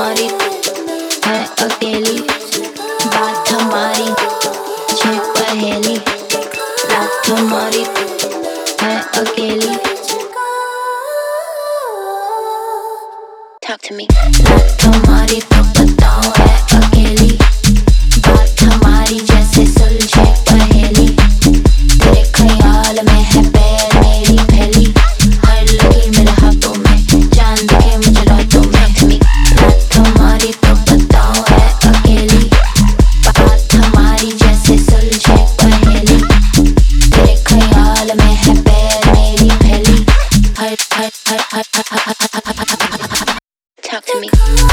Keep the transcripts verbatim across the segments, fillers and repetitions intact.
हमारी है अकेली, बात हमारी छह पहेली, रात हमारी है अकेली। Talk to me. रात हमारी तो बताओ है अकेली, बात हमारी जैसे सुलझे पहेली, तेरे ख्याल में है पैर मेरी फैली, हर लकीर मेरे हाथों में, चांद के मुझे रातों में। रात हमारी तो बताओ है अकेली, बात हमारी जैसे सुलझे पहेली, तेरे ख्याल में है पैर मेरी फैली, हर हर हर हर हर हर Talk to me.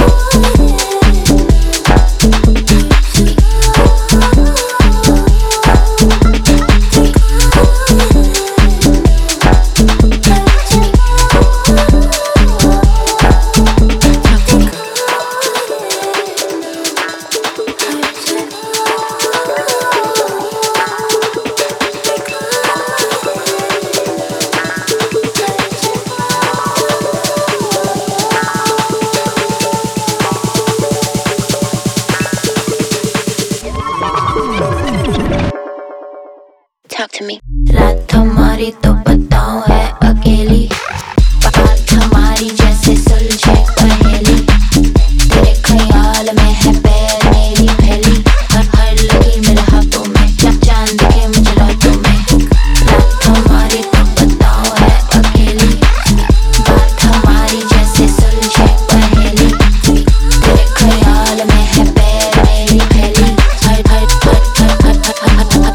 Talk to me. रात हमारी तो बताओ है अकेली, बात हमारी जैसे सुलझे पहेली, तेरे ख्याल में है पैर मेरी फैली, हर हर लकीर मेरे हाथों में, चांद के मुझे रातों में। रात हमारी तो बताओ है अकेली, बात हमारी जैसे सुलझे पहेली, तेरे ख्याल में है पैर मेरी फैली, हर हर हर हर हर हर हर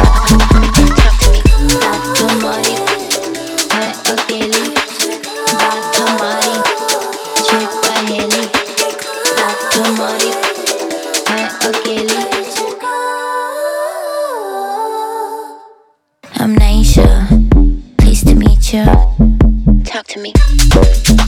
हमारी है अकेली, बात हमारी छह पहेली, रात हमारी है अकेली। I'm Naisha, pleased to meet you. Talk to me.